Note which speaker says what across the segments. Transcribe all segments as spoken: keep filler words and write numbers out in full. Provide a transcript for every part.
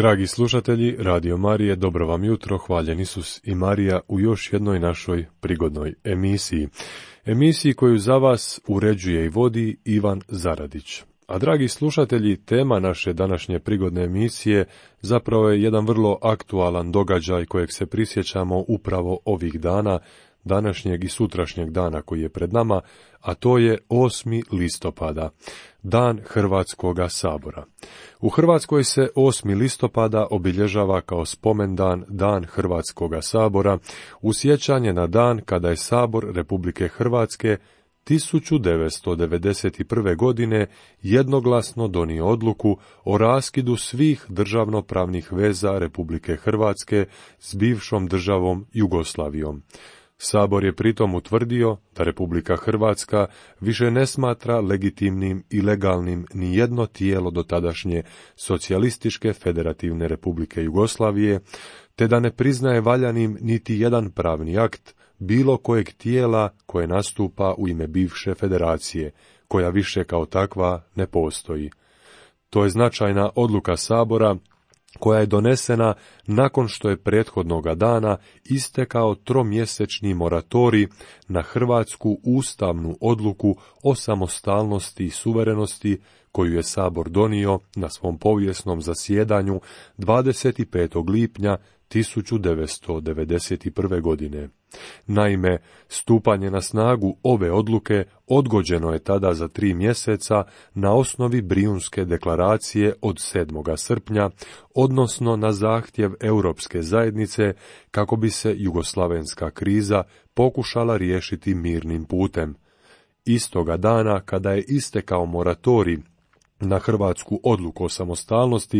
Speaker 1: Dragi slušatelji Radio Marije, dobro vam jutro, hvaljen Isus i Marija u još jednoj našoj prigodnoj emisiji. Emisiji koju za vas uređuje i vodi Ivan Zaradić. A dragi slušatelji, tema naše današnje prigodne emisije zapravo je jedan vrlo aktualan događaj kojeg se prisjećamo upravo ovih dana, današnjeg i sutrašnjeg dana koji je pred nama, a to je osmi listopada, dan Hrvatskoga sabora. U Hrvatskoj se osmi listopada obilježava kao spomendan Dan Hrvatskoga sabora, u sjećanje na dan kada je Sabor Republike Hrvatske tisuću devetsto devedeset prve. godine jednoglasno donio odluku o raskidu svih državnopravnih veza Republike Hrvatske s bivšom državom Jugoslavijom. Sabor je pritom utvrdio da Republika Hrvatska više ne smatra legitimnim i legalnim ni jedno tijelo dotadašnje Socijalističke federativne Republike Jugoslavije, te da ne priznaje valjanim niti jedan pravni akt bilo kojeg tijela koje nastupa u ime bivše federacije, koja više kao takva ne postoji. To je značajna odluka Sabora, koja je donesena nakon što je prethodnoga dana istekao tromjesečni moratorij na hrvatsku ustavnu odluku o samostalnosti i suverenosti koju je Sabor donio na svom povijesnom zasjedanju dvadeset petog lipnja tisuću devetsto devedeset prve. godine. Naime, stupanje na snagu ove odluke odgođeno je tada za tri mjeseca na osnovi Brijunske deklaracije od sedmoga srpnja, odnosno na zahtjev Europske zajednice kako bi se jugoslavenska kriza pokušala riješiti mirnim putem. Istoga dana, kada je istekao moratorij na hrvatsku odluku o samostalnosti,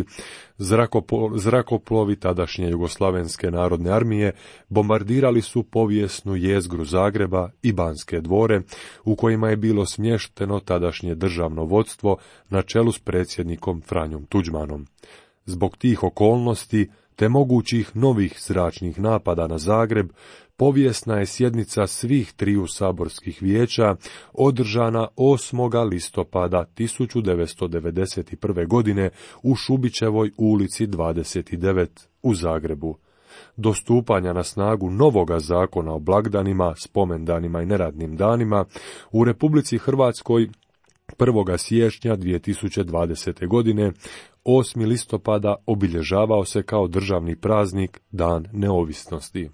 Speaker 1: zrakoplovi tadašnje Jugoslavenske narodne armije bombardirali su povijesnu jezgru Zagreba i Banske dvore, u kojima je bilo smješteno tadašnje državno vodstvo na čelu s predsjednikom Franjom Tuđmanom. Zbog tih okolnosti te mogućih novih zračnih napada na Zagreb, povijesna je sjednica svih triju saborskih vijeća održana osmoga listopada tisuću devetsto devedeset prve. godine u Šubićevoj ulici dvadeset devet u Zagrebu. Do stupanja na snagu novoga zakona o blagdanima, spomendanima i neradnim danima u Republici Hrvatskoj prvoga siječnja dvije tisuće dvadesete. godine osmi listopada obilježavao se kao državni praznik Dan neovisnosti.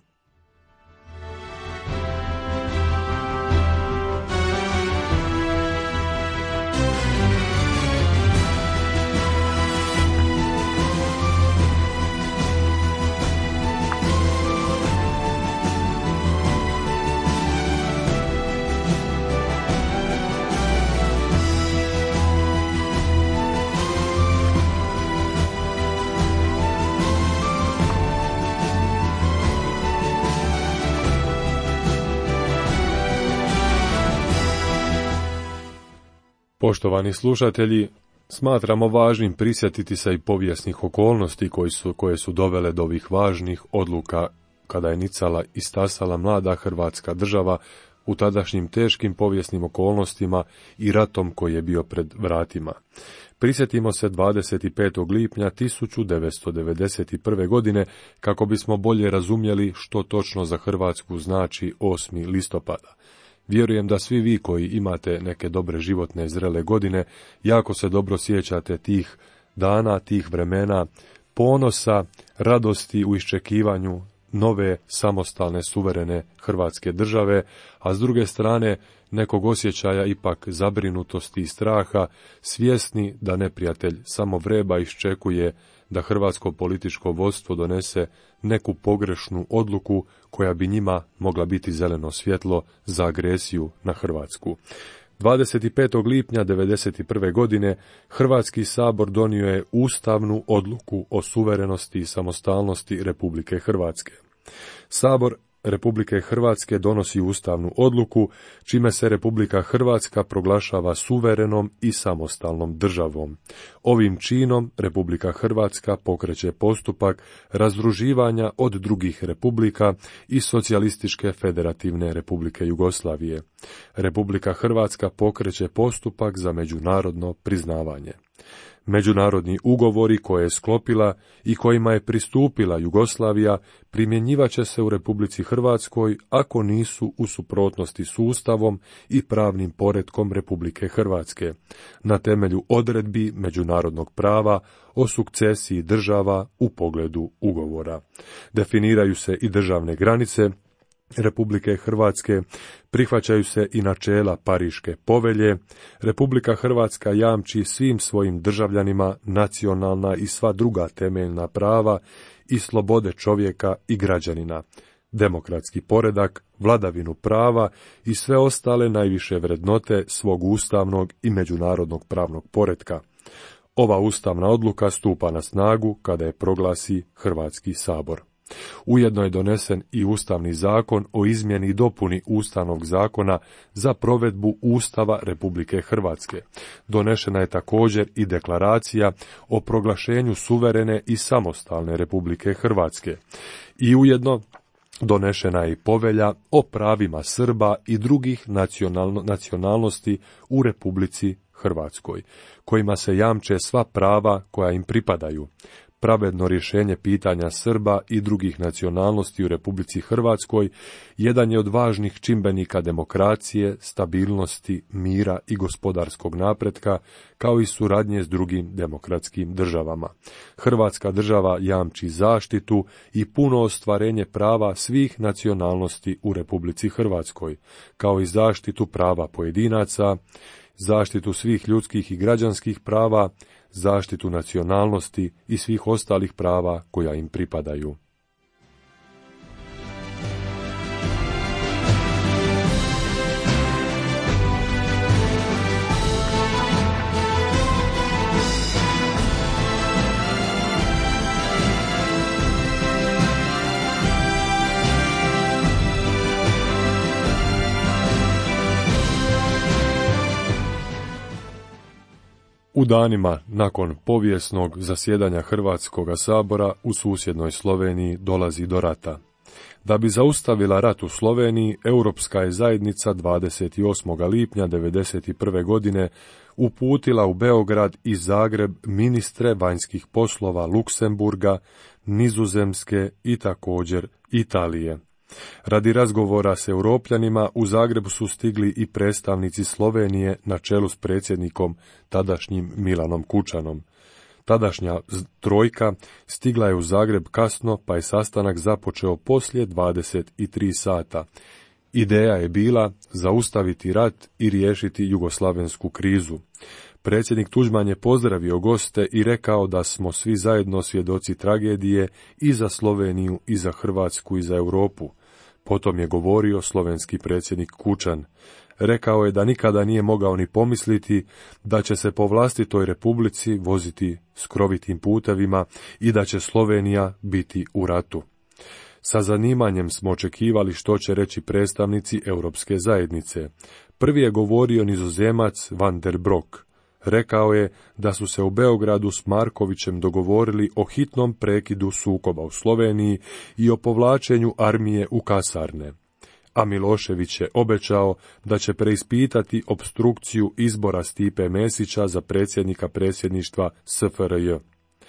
Speaker 1: Poštovani slušatelji, smatramo važnim prisjetiti se i povijesnih okolnosti koji su, koje su dovele do ovih važnih odluka kada je nicala i stasala mlada Hrvatska država u tadašnjim teškim povijesnim okolnostima i ratom koji je bio pred vratima. Prisjetimo se dvadeset petog lipnja tisuću devetsto devedeset prve. godine kako bismo bolje razumjeli što točno za Hrvatsku znači osmi listopada. Vjerujem da svi vi koji imate neke dobre životne zrele godine jako se dobro sjećate tih dana, tih vremena, ponosa, radosti u iščekivanju nove, samostalne, suverene Hrvatske države, a s druge strane nekog osjećaja ipak zabrinutosti i straha, svjesni da neprijatelj samo vreba i iščekuje da hrvatsko političko vodstvo donese neku pogrešnu odluku koja bi njima mogla biti zeleno svjetlo za agresiju na Hrvatsku. dvadeset petog lipnja devedeset prve. godine Hrvatski sabor donio je ustavnu odluku o suverenosti i samostalnosti Republike Hrvatske. Sabor Republike Hrvatske donosi ustavnu odluku, čime se Republika Hrvatska proglašava suverenom i samostalnom državom. Ovim činom Republika Hrvatska pokreće postupak razdruživanja od drugih republika i Socijalističke federativne Republike Jugoslavije. Republika Hrvatska pokreće postupak za međunarodno priznavanje. Međunarodni ugovori koje je sklopila i kojima je pristupila Jugoslavija primjenjivat će se u Republici Hrvatskoj ako nisu u suprotnosti s Ustavom i pravnim poretkom Republike Hrvatske, na temelju odredbi međunarodnog prava o sukcesiji država u pogledu ugovora. Definiraju se i državne granice Republike Hrvatske, prihvaćaju se i načela Pariške povelje. Republika Hrvatska jamči svim svojim državljanima nacionalna i sva druga temeljna prava i slobode čovjeka i građanina, demokratski poredak, vladavinu prava i sve ostale najviše vrednote svog ustavnog i međunarodnog pravnog poretka. Ova ustavna odluka stupa na snagu kada je proglasi Hrvatski sabor. Ujedno je donesen i Ustavni zakon o izmjeni i dopuni Ustavnog zakona za provedbu Ustava Republike Hrvatske. Donešena je također i deklaracija o proglašenju suverene i samostalne Republike Hrvatske. I ujedno donešena je i povelja o pravima Srba i drugih nacionalno, nacionalnosti u Republici Hrvatskoj, kojima se jamče sva prava koja im pripadaju. Pravedno rješenje pitanja Srba i drugih nacionalnosti u Republici Hrvatskoj jedan je od važnih čimbenika demokracije, stabilnosti, mira i gospodarskog napretka, kao i suradnje s drugim demokratskim državama. Hrvatska država jamči zaštitu i puno ostvarenje prava svih nacionalnosti u Republici Hrvatskoj, kao i zaštitu prava pojedinaca, zaštitu svih ljudskih i građanskih prava, zaštitu nacionalnosti i svih ostalih prava koja im pripadaju. U danima nakon povijesnog zasjedanja Hrvatskoga sabora u susjednoj Sloveniji dolazi do rata. Da bi zaustavila rat u Sloveniji, Europska je zajednica dvadeset osmog lipnja devedeset prve. godine uputila u Beograd i Zagreb ministre vanjskih poslova Luksemburga, Nizozemske i također Italije. Radi razgovora s Europljanima u Zagrebu su stigli i predstavnici Slovenije na čelu s predsjednikom tadašnjim Milanom Kučanom. Tadašnja trojka stigla je u Zagreb kasno, pa je sastanak započeo poslije dvadeset tri sata. Ideja je bila zaustaviti rat i riješiti jugoslavensku krizu. Predsjednik Tuđman je pozdravio goste i rekao da smo svi zajedno svjedoci tragedije i za Sloveniju, i za Hrvatsku, i za Europu. Potom je govorio slovenski predsjednik Kučan. Rekao je da nikada nije mogao ni pomisliti da će se po vlastitoj republici voziti skrovitim putevima i da će Slovenija biti u ratu. Sa zanimanjem smo očekivali što će reći predstavnici Europske zajednice. Prvi je govorio Nizozemac Van der Brok. Rekao je da su se u Beogradu s Markovićem dogovorili o hitnom prekidu sukoba u Sloveniji i o povlačenju armije u kasarne. A Milošević je obećao da će preispitati opstrukciju izbora Stipe Mesića za predsjednika predsjedništva S F R J.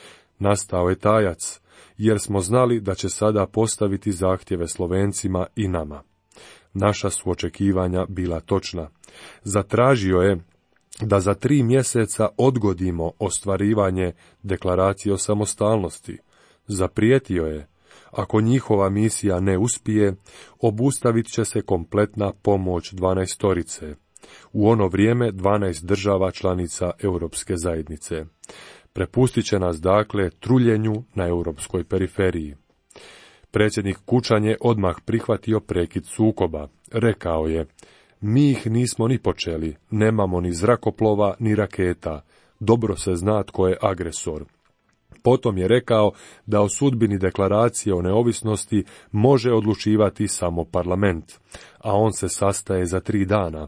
Speaker 1: Nastao je tajac, jer smo znali da će sada postaviti zahtjeve Slovencima i nama. Naša su očekivanja bila točna. Zatražio je da za tri mjeseca odgodimo ostvarivanje deklaracije o samostalnosti. Zaprijetio je, ako njihova misija ne uspije, obustavit će se kompletna pomoć dvanaestorice. U ono vrijeme dvanaest država članica Europske zajednice. Prepustit će nas dakle truljenju na europskoj periferiji. Predsjednik Kučan je odmah prihvatio prekid sukoba. Rekao je: mi ih nismo ni počeli, nemamo ni zrakoplova, ni raketa. Dobro se zna tko je agresor. Potom je rekao da o sudbini deklaracije o neovisnosti može odlučivati samo parlament, a on se sastaje za tri dana.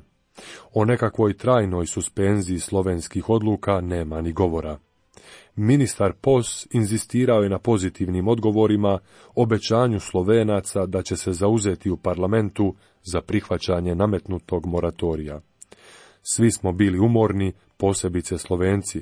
Speaker 1: O nekakvoj trajnoj suspenziji slovenskih odluka nema ni govora. Ministar Pos inzistirao je na pozitivnim odgovorima, obećanju Slovenaca da će se zauzeti u parlamentu za prihvaćanje nametnutog moratorija. Svi smo bili umorni, posebice Slovenci,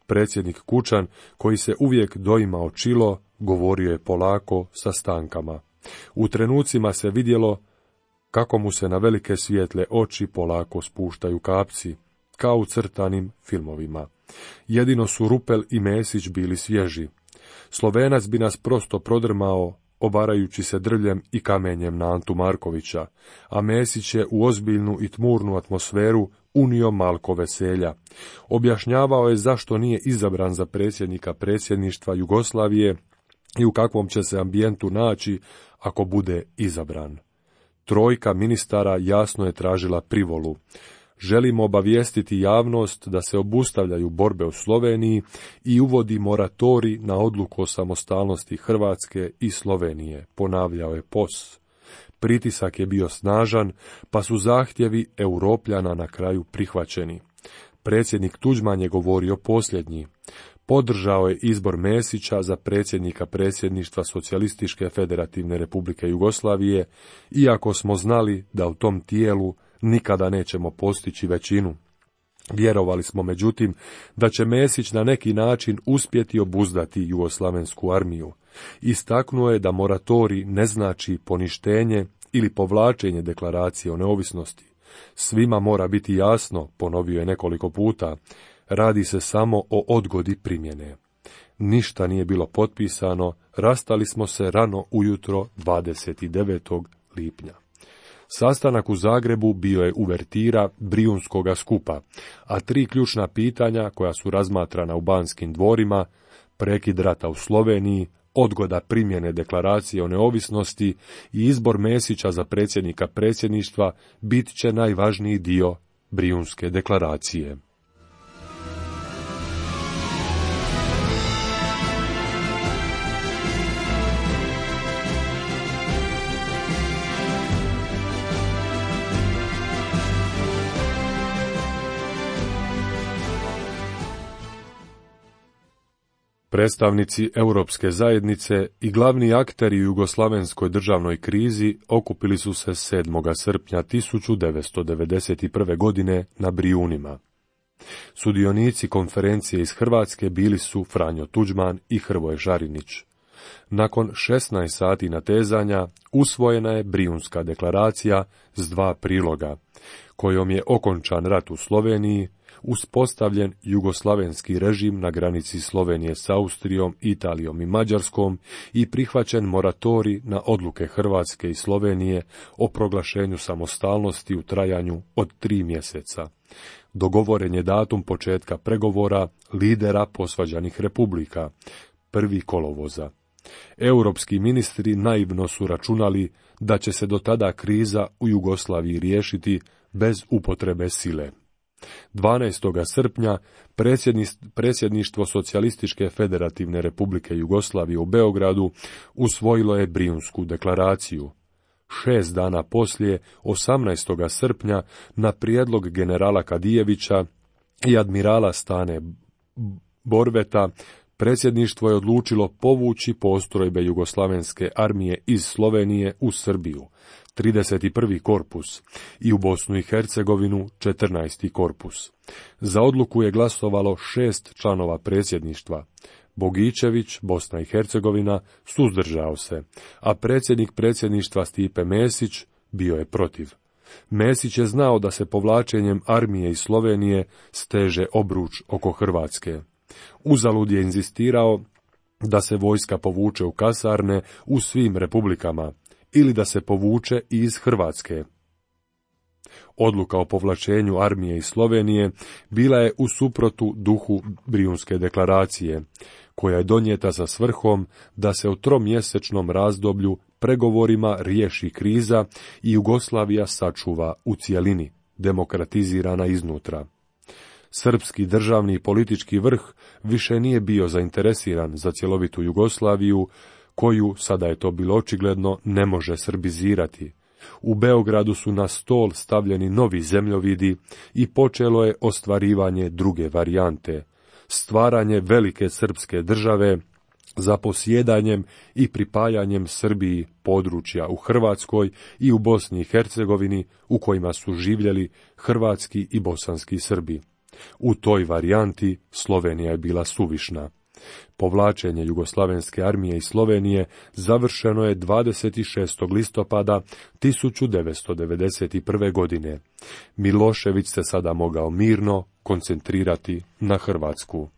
Speaker 1: Predsjednik Kučan, koji se uvijek doimao čilo, govorio je polako sa stankama. U trenucima se vidjelo kako mu se na velike svijetle oči polako spuštaju kapci, kao u crtanim filmovima. Jedino su Rupel i Mesić bili svježi. Slovenac bi nas prosto prodrmao, obarajući se drvljem i kamenjem na Antu Markovića, a Mesić je u ozbiljnu i tmurnu atmosferu unio malko veselja. Objašnjavao je zašto nije izabran za predsjednika predsjedništva Jugoslavije i u kakvom će se ambijentu naći ako bude izabran. Trojka ministara jasno je tražila privolu. Želimo obavijestiti javnost da se obustavljaju borbe u Sloveniji i uvodi moratorij na odluku o samostalnosti Hrvatske i Slovenije, ponavljao je P O S. Pritisak je bio snažan, pa su zahtjevi Europljana na kraju prihvaćeni. Predsjednik Tuđman je govorio posljednji. Podržao je izbor Mesića za predsjednika predsjedništva Socijalističke federativne Republike Jugoslavije, iako smo znali da u tom tijelu nikada nećemo postići većinu. Vjerovali smo međutim da će Mesić na neki način uspjeti obuzdati jugoslavensku armiju. Istaknuo je da moratorij ne znači poništenje ili povlačenje deklaracije o neovisnosti. Svima mora biti jasno, ponovio je nekoliko puta, radi se samo o odgodi primjene. Ništa nije bilo potpisano, rastali smo se rano ujutro dvadeset devetog lipnja. Sastanak u Zagrebu bio je uvertira Brijunskoga skupa, a tri ključna pitanja koja su razmatrana u Banskim dvorima, prekid rata u Sloveniji, odgoda primjene deklaracije o neovisnosti i izbor Mesića za predsjednika predsjedništva bit će najvažniji dio Brijunske deklaracije. Predstavnici Europske zajednice i glavni akteri u jugoslavenskoj državnoj krizi okupili su se sedmog srpnja tisuću devetsto devedeset prve. godine na Brijunima. Sudionici konferencije iz Hrvatske bili su Franjo Tuđman i Hrvoje Žarinić. Nakon šesnaest sati natezanja usvojena je Brijunska deklaracija s dva priloga, kojom je okončan rat u Sloveniji, uspostavljen jugoslavenski režim na granici Slovenije s Austrijom, Italijom i Mađarskom i prihvaćen moratorij na odluke Hrvatske i Slovenije o proglašenju samostalnosti u trajanju od tri mjeseca. Dogovoren je datum početka pregovora lidera posvađanih republika, prvi kolovoza. Europski ministri naivno su računali da će se do tada kriza u Jugoslaviji riješiti bez upotrebe sile. dvanaestog srpnja predsjedništvo Socijalističke federativne Republike Jugoslavije u Beogradu usvojilo je Brijunsku deklaraciju. Šest dana poslije, osamnaestog srpnja, na prijedlog generala Kadijevića i admirala Stane Borveta, predsjedništvo je odlučilo povući postrojbe jugoslavenske armije iz Slovenije u Srbiju, trideset prvi korpus, i u Bosnu i Hercegovinu, četrnaesti korpus. Za odluku je glasovalo šest članova predsjedništva. Bogićević, Bosna i Hercegovina, suzdržao se, a predsjednik predsjedništva Stipe Mesić bio je protiv. Mesić je znao da se povlačenjem armije iz Slovenije steže obruč oko Hrvatske. Uzalud je inzistirao da se vojska povuče u kasarne u svim republikama ili da se povuče i iz Hrvatske. Odluka o povlačenju armije iz Slovenije bila je u suprotu duhu Brijunske deklaracije, koja je donijeta sa svrhom da se u tromjesečnom razdoblju pregovorima riješi kriza i Jugoslavija sačuva u cijelini, demokratizirana iznutra. Srpski državni i politički vrh više nije bio zainteresiran za cjelovitu Jugoslaviju, koju, sada je to bilo očigledno, ne može srbizirati. U Beogradu su na stol stavljeni novi zemljovidi i počelo je ostvarivanje druge varijante, stvaranje velike srpske države za posjedanjem i pripajanjem Srbiji područja u Hrvatskoj i u Bosni i Hercegovini u kojima su živjeli hrvatski i bosanski Srbi. U toj varijanti Slovenija je bila suvišna. Povlačenje Jugoslavenske armije iz Slovenije završeno je dvadeset šestog listopada tisuću devetsto devedeset prve. godine. Milošević se sada mogao mirno koncentrirati na Hrvatsku.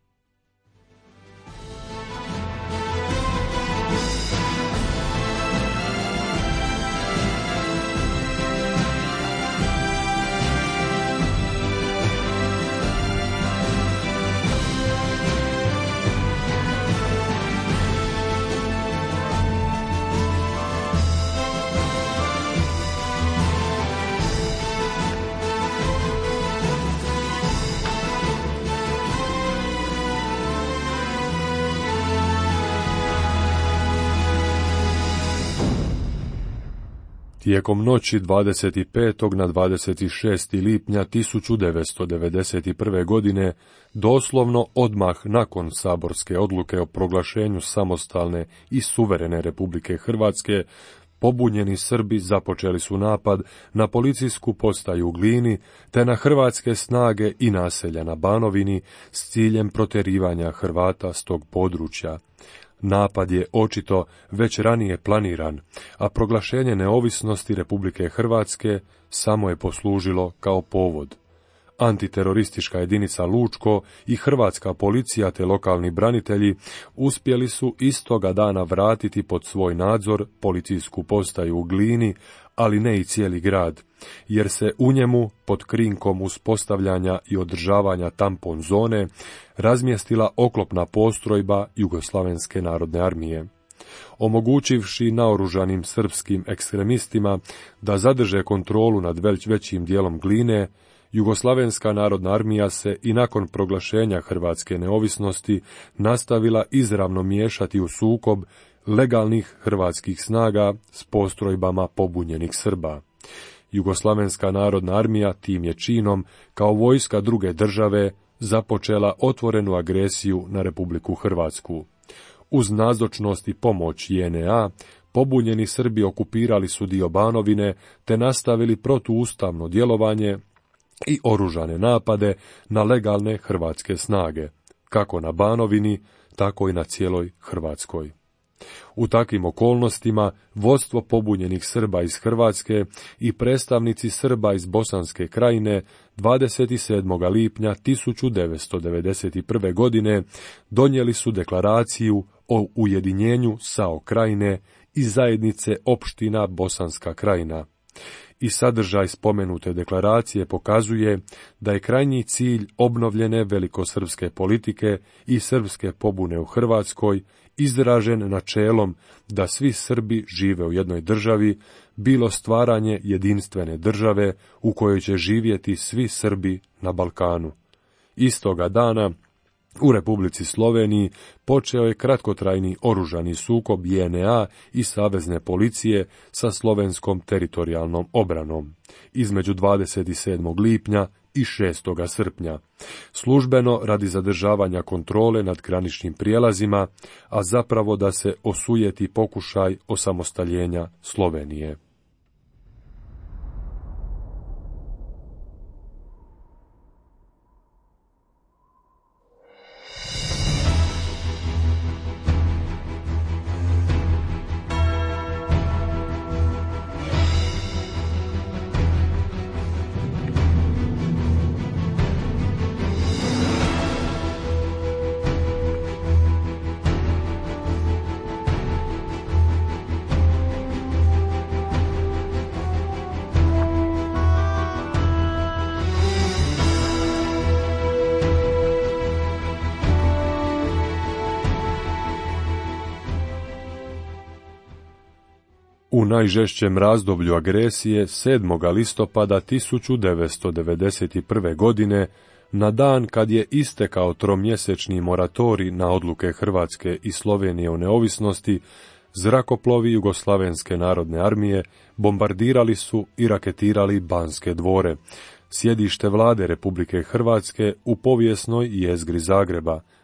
Speaker 1: Tijekom noći dvadeset petog na dvadeset šesti lipnja tisuću devetsto devedeset prve. godine, doslovno odmah nakon saborske odluke o proglašenju samostalne i suverene Republike Hrvatske, pobunjeni Srbi započeli su napad na policijsku postaju u Glini te na hrvatske snage i naselja na Banovini s ciljem protjerivanja Hrvata s tog područja. Napad je očito već ranije planiran, a proglašenje neovisnosti Republike Hrvatske samo je poslužilo kao povod. Antiteroristička jedinica Lučko i hrvatska policija te lokalni branitelji uspjeli su istoga dana vratiti pod svoj nadzor policijsku postaju u Glini, ali ne i cijeli grad, jer se u njemu, pod krinkom uspostavljanja i održavanja tampon zone, razmjestila oklopna postrojba Jugoslavenske narodne armije. Omogućivši naoružanim srpskim ekstremistima da zadrže kontrolu nad već većim dijelom Gline, Jugoslavenska narodna armija se i nakon proglašenja hrvatske neovisnosti nastavila izravno miješati u sukob legalnih hrvatskih snaga s postrojbama pobunjenih Srba. Jugoslavenska narodna armija tim je činom, kao vojska druge države, započela otvorenu agresiju na Republiku Hrvatsku. Uz nazočnost i pomoć J N A, pobunjeni Srbi okupirali su dio Banovine te nastavili protuustavno djelovanje i oružane napade na legalne hrvatske snage, kako na Banovini, tako i na cijeloj Hrvatskoj. U takvim okolnostima vodstvo pobunjenih Srba iz Hrvatske i predstavnici Srba iz Bosanske krajine dvadeset sedmog lipnja tisuću devetsto devedeset prve. godine donijeli su deklaraciju o ujedinjenju S A O krajine i zajednice opština Bosanska krajina. I sadržaj spomenute deklaracije pokazuje da je krajnji cilj obnovljene velikosrpske politike i srpske pobune u Hrvatskoj izražen načelom da svi Srbi žive u jednoj državi, bilo stvaranje jedinstvene države u kojoj će živjeti svi Srbi na Balkanu. Istoga dana u Republici Sloveniji počeo je kratkotrajni oružani sukob J N A i savezne policije sa slovenskom teritorijalnom obranom između dvadeset sedmog lipnja i šestog srpnja, službeno radi zadržavanja kontrole nad graničnim prijelazima, a zapravo da se osujeti pokušaj osamostaljenja Slovenije. U najžešćem razdoblju agresije sedmog listopada tisuću devetsto devedeset prve. godine, na dan kad je istekao tromjesečni moratorij na odluke Hrvatske i Slovenije o neovisnosti, zrakoplovi Jugoslavenske narodne armije bombardirali su i raketirali Banske dvore, sjedište vlade Republike Hrvatske u povijesnoj jezgri Zagreba,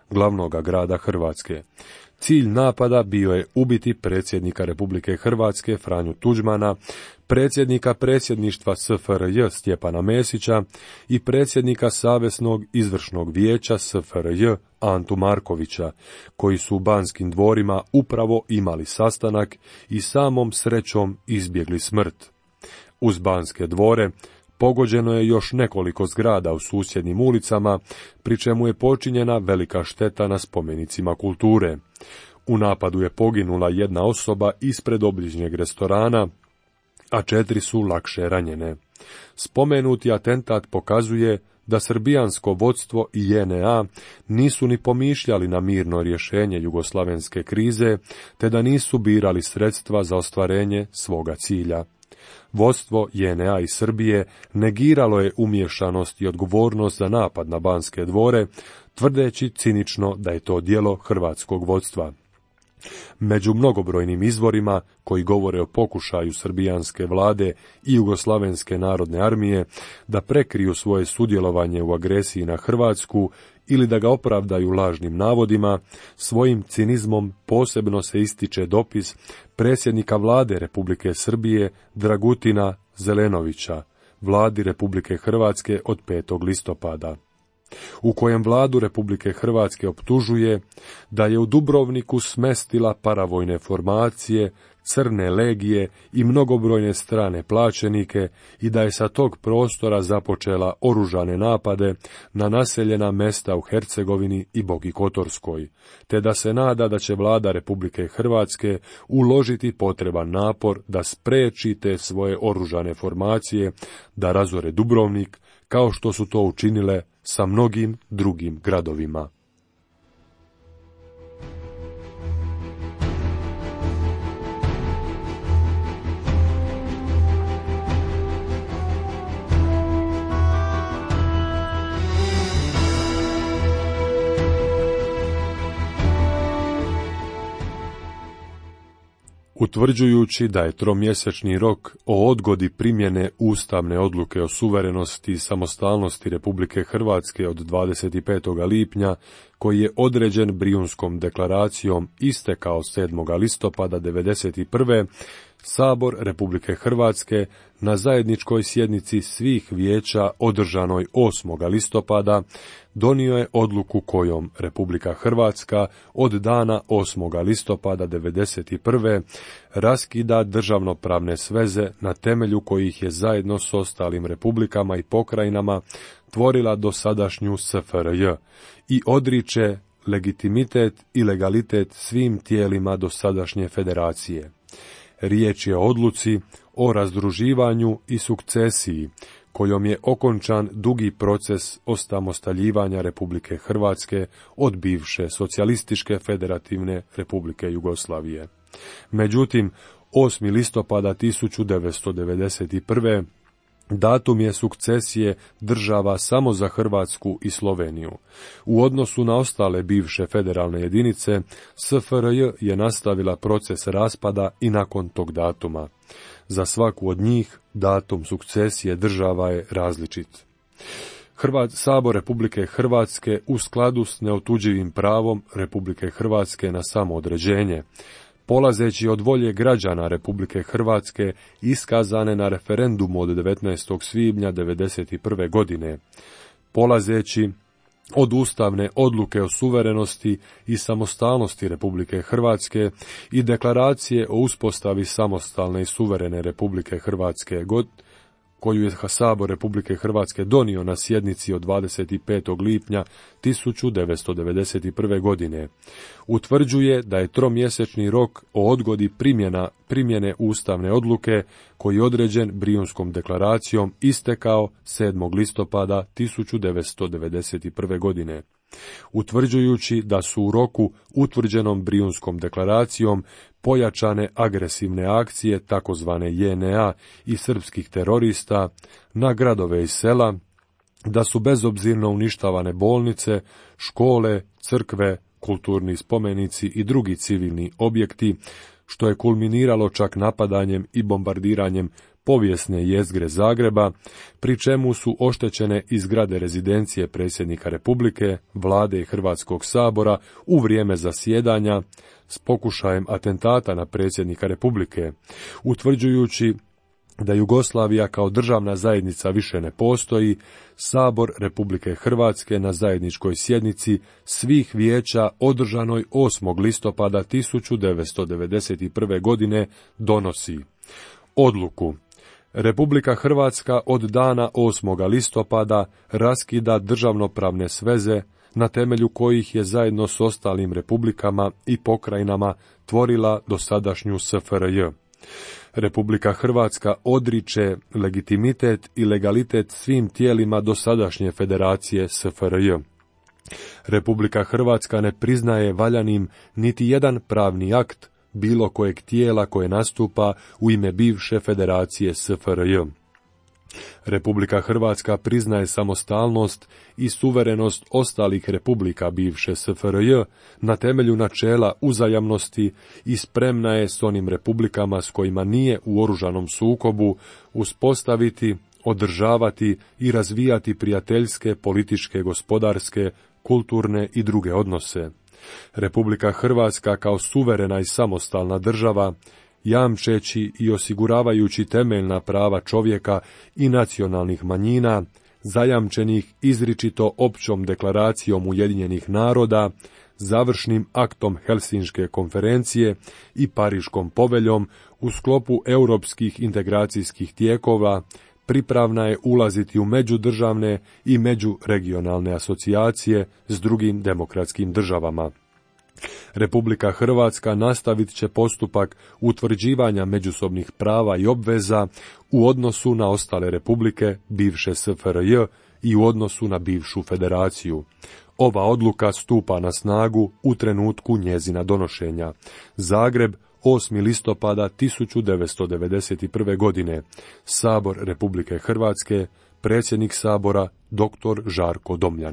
Speaker 1: glavnog grada Hrvatske. Cilj napada bio je ubiti predsjednika Republike Hrvatske Franju Tuđmana, predsjednika predsjedništva S F R J Stjepana Mesića i predsjednika Saveznog izvršnog vijeća S F R J Antu Markovića, koji su u Banskim dvorima upravo imali sastanak i samom srećom izbjegli smrt. Uz Banske dvore pogođeno je još nekoliko zgrada u susjednim ulicama, pri čemu je počinjena velika šteta na spomenicima kulture. U napadu je poginula jedna osoba ispred obližnjeg restorana, a četiri su lakše ranjene. Spomenuti atentat pokazuje da srbijansko vodstvo i J N A nisu ni pomišljali na mirno rješenje jugoslavenske krize, te da nisu birali sredstva za ostvarenje svoga cilja. Vodstvo J N A i Srbije negiralo je umiješanost i odgovornost za napad na Banske dvore, tvrdeći cinično da je to djelo hrvatskog vodstva. Među mnogobrojnim izvorima koji govore o pokušaju srbijanske vlade i Jugoslavenske narodne armije da prekriju svoje sudjelovanje u agresiji na Hrvatsku ili da ga opravdaju lažnim navodima, svojim cinizmom posebno se ističe dopis predsjednika vlade Republike Srbije Dragutina Zelenovića, vladi Republike Hrvatske od petog listopada. U kojem vladu Republike Hrvatske optužuje da je u Dubrovniku smestila paravojne formacije, crne legije i mnogobrojne strane plaćenike i da je sa tog prostora započela oružane napade na naseljena mesta u Hercegovini i Boki Kotorskoj, te da se nada da će vlada Republike Hrvatske uložiti potreban napor da spriječi te svoje oružane formacije da razore Dubrovnik, kao što su to učinile sa mnogim drugim gradovima. Utvrđujući da je tromjesečni rok o odgodi primjene ustavne odluke o suverenosti i samostalnosti Republike Hrvatske od dvadeset petog lipnja, koji je određen Brijunskom deklaracijom, istekao sedmog listopada devedeset prve. Sabor Republike Hrvatske na zajedničkoj sjednici svih vijeća održanoj osmog listopada donio je odluku kojom Republika Hrvatska od dana osmog listopada devedeset prve. raskida državnopravne sveze na temelju kojih je zajedno s ostalim republikama i pokrajinama tvorila dosadašnju S F R J i odriče legitimitet i legalitet svim tijelima dosadašnje federacije. Riječ je o odluci o razdruživanju i sukcesiji, kojom je okončan dugi proces osamostaljivanja Republike Hrvatske od bivše socijalističke federativne Republike Jugoslavije. Međutim, osmog listopada tisuću devetsto devedeset prve. datum je sukcesije država samo za Hrvatsku i Sloveniju. U odnosu na ostale bivše federalne jedinice, S F R J je nastavila proces raspada i nakon tog datuma. Za svaku od njih datum sukcesije država je različit. Hrvat, Sabor Republike Hrvatske u skladu s neotuđivim pravom Republike Hrvatske na samoodređenje, polazeći od volje građana Republike Hrvatske iskazane na referendumu od devetnaestog svibnja devedeset prve. godine, polazeći od ustavne odluke o suverenosti i samostalnosti Republike Hrvatske i deklaracije o uspostavi samostalne i suverene Republike Hrvatske, koju je Sabor Republike Hrvatske donio na sjednici od dvadeset petog lipnja tisuću devetsto devedeset prve. godine, utvrđuje da je tromjesečni rok o odgodi primjena, primjene ustavne odluke, koji je određen Brijunskom deklaracijom, istekao sedmog listopada tisuću devetsto devedeset prve. godine. Utvrđujući da su u roku utvrđenom Brijunskom deklaracijom pojačane agresivne akcije takozvane J N A i srpskih terorista na gradove i sela, da su bezobzirno uništavane bolnice, škole, crkve, kulturni spomenici i drugi civilni objekti, što je kulminiralo čak napadanjem i bombardiranjem povijesne jezgre Zagreba, pri čemu su oštećene i zgrade rezidencije predsjednika Republike, vlade i Hrvatskog sabora u vrijeme zasjedanja s pokušajem atentata na predsjednika Republike, utvrđujući da Jugoslavija kao državna zajednica više ne postoji, Sabor Republike Hrvatske na zajedničkoj sjednici svih vijeća održanoj osmog listopada tisuću devetsto devedeset prve. godine donosi odluku. Republika Hrvatska od dana osmog listopada raskida državnopravne sveze na temelju kojih je zajedno s ostalim republikama i pokrajinama tvorila dosadašnju S F R J. Republika Hrvatska odriče legitimitet i legalitet svim tijelima dosadašnje Federacije S F R J. Republika Hrvatska ne priznaje valjanim niti jedan pravni akt bilo kojeg tijela koje nastupa u ime bivše Federacije S F R J. Republika Hrvatska priznaje samostalnost i suverenost ostalih republika bivše S F R J na temelju načela uzajamnosti i spremna je s onim republikama s kojima nije u oružanom sukobu uspostaviti, održavati i razvijati prijateljske, političke, gospodarske, kulturne i druge odnose. Republika Hrvatska kao suverena i samostalna država, jamčeći i osiguravajući temeljna prava čovjeka i nacionalnih manjina, zajamčenih izričito općom deklaracijom Ujedinjenih naroda, završnim aktom Helsinške konferencije i Pariškom poveljom u sklopu europskih integracijskih tijekova, pripravna je ulaziti u međudržavne i međuregionalne asocijacije s drugim demokratskim državama. Republika Hrvatska nastavit će postupak utvrđivanja međusobnih prava i obveza u odnosu na ostale republike bivše S F R J i u odnosu na bivšu federaciju. Ova odluka stupa na snagu u trenutku njezina donošenja. Zagreb, osmog listopada tisuću devetsto devedeset prve. godine. Sabor Republike Hrvatske, predsjednik Sabora doktor Žarko Domljan.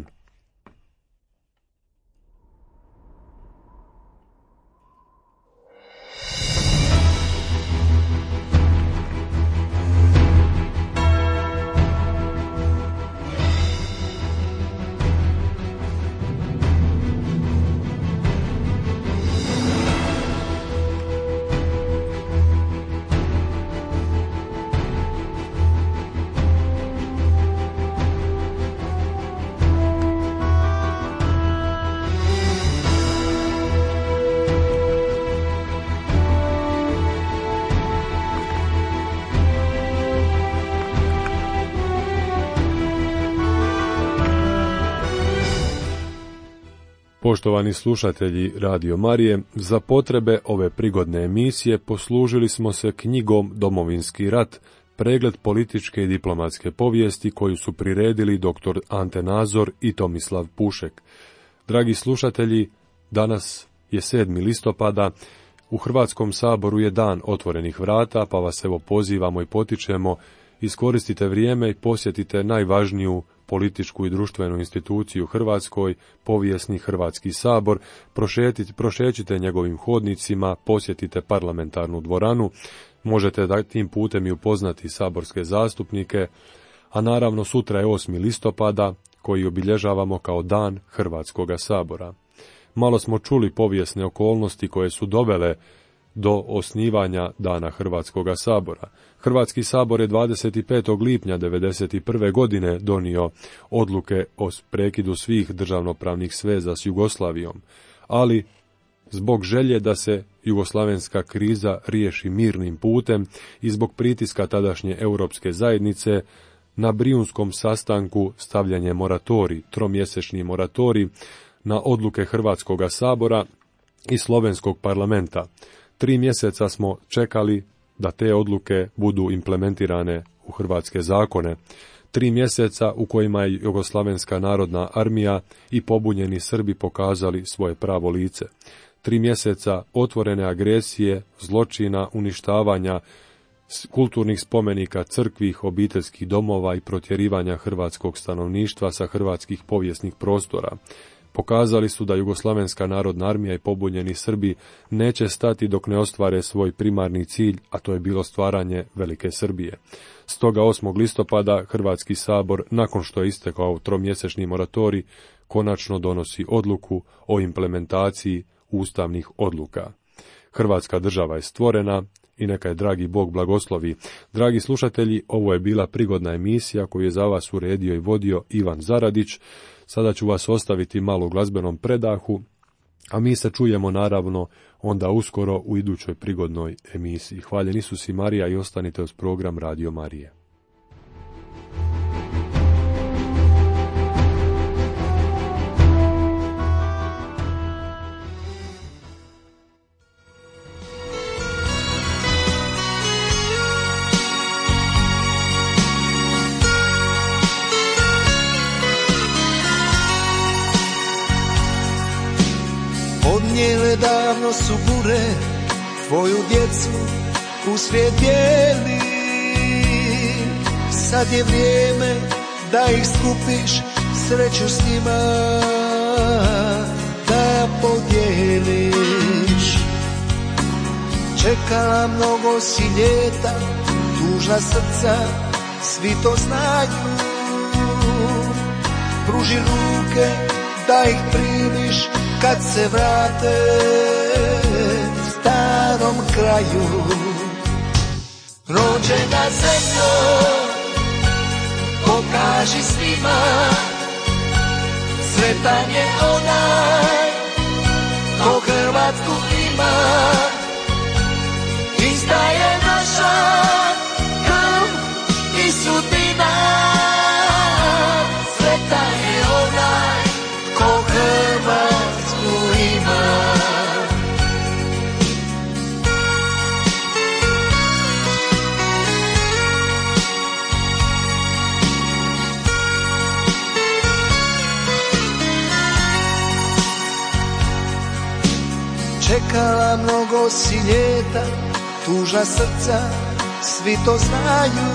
Speaker 1: Poštovani slušatelji Radio Marije, za potrebe ove prigodne emisije poslužili smo se knjigom Domovinski rat, pregled političke i diplomatske povijesti koju su priredili doktor Ante Nazor i Tomislav Pušek. Dragi slušatelji, danas je sedmog listopada, u Hrvatskom saboru je dan otvorenih vrata, pa vas evo pozivamo i potičemo, iskoristite vrijeme i posjetite najvažniju političku i društvenu instituciju u Hrvatskoj, povijesni Hrvatski sabor, prošetite, prošećite njegovim hodnicima, posjetite parlamentarnu dvoranu, možete da tim putem i upoznati saborske zastupnike, a naravno sutra je osmog listopada koji obilježavamo kao dan Hrvatskoga sabora. Malo smo čuli povijesne okolnosti koje su dovele do osnivanja Dana Hrvatskoga sabora. Hrvatski sabor je dvadeset petog lipnja devedeset prve. godine donio odluke o prekidu svih državnopravnih sveza s Jugoslavijom, ali zbog želje da se jugoslavenska kriza riješi mirnim putem i zbog pritiska tadašnje Europske zajednice, na Brijunskom sastanku stavljen je moratorij, tromjesečni moratorij na odluke Hrvatskoga sabora i Slovenskog parlamenta. Tri mjeseca smo čekali da te odluke budu implementirane u hrvatske zakone. Tri mjeseca u kojima je Jugoslavenska narodna armija i pobunjeni Srbi pokazali svoje pravo lice. Tri mjeseca otvorene agresije, zločina, uništavanja kulturnih spomenika, crkvih, obiteljskih domova i protjerivanja hrvatskog stanovništva sa hrvatskih povijesnih prostora. Pokazali su da Jugoslavenska narodna armija i pobunjeni Srbi neće stati dok ne ostvare svoj primarni cilj, a to je bilo stvaranje Velike Srbije. Stoga osmog listopada Hrvatski sabor, nakon što je istekao tromjesečni moratorij, konačno donosi odluku o implementaciji ustavnih odluka. Hrvatska država je stvorena i neka je dragi Bog blagoslovi. Dragi slušatelji, ovo je bila prigodna emisija koju je za vas uredio i vodio Ivan Zaradić. Sada ću vas ostaviti malo u glazbenom predahu, a mi se čujemo naravno onda uskoro u idućoj prigodnoj emisiji. Hvaljen Isus i Marija i ostanite uz program Radio Marije.
Speaker 2: Odnijele davno su bure tvoju djecu u svijet bijeli. Sad je vrijeme da ih skupiš, sreću s njima da podijeliš. Čekala mnogo si ljeta, tužna srca, svi to znaju. Pruži ruke da ih primiš kad se vrate starom kraju. Rođena zemljo, pokaži svima, sretan je onaj ko Hrvatsku ima. Ista je naša krv i sudbina, sretan je onaj ko Hrvatsku ima. Čekala mnogo si ljeta, tužna srca, svi to znaju.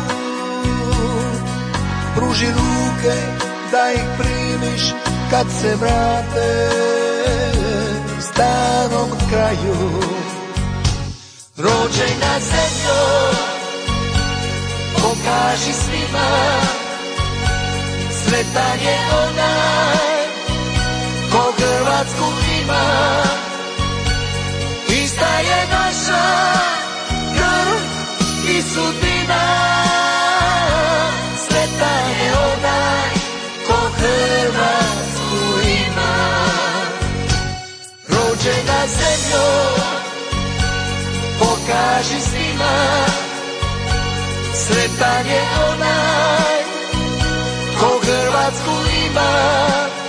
Speaker 2: Pruži ruke da ih primiš kad se vrate starom kraju. Rođena zemljo, pokaži svima, sretan je onaj ko Hrvatsku ima. Ista je naša krv i sudbina, sretan je onaj ko Hrvatsku ima. Rođena zemljo, pokaži svima, sretan je onaj ko Hrvatsku ima.